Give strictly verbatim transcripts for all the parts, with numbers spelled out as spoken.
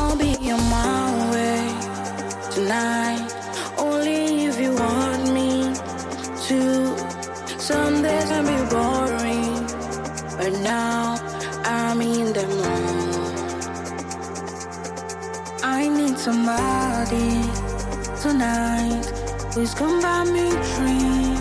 I'll be on my way tonight. Only if you want me to. Some days can be boring, but now I'm in the mood. I need somebody tonight who's gonna buy me a drink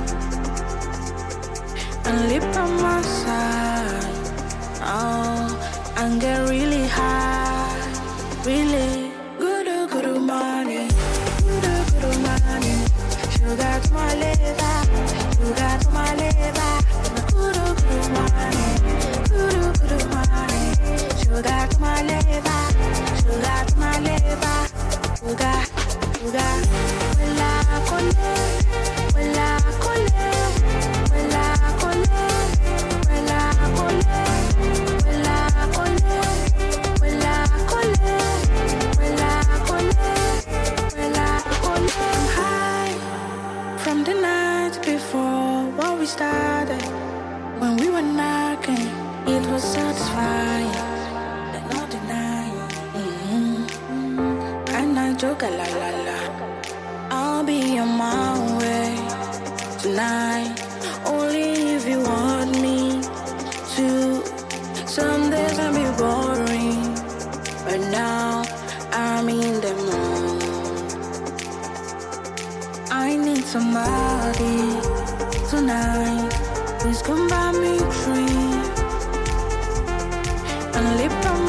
and live by my side. Oh, and get really high, really good, good money, good, good money. Sugar to my liver, sugar to my liver. Good, good money, good, good money. Sugar to my liver, sugar to my liver. Sugar, sugar. Wella kole, wella kole, wella kole, wella kole, wella kole, wella kole, wella kole, wella kole. I'm high from the night before when we started. When we were knocking, it was satisfying. There's no denying. Mm-hmm. And I joke a la la la. I'll be on my way tonight. Only if you want me to. Some days can be boring, but now I'm in the mood. I need somebody tonight who's gonna buy me a drink and live by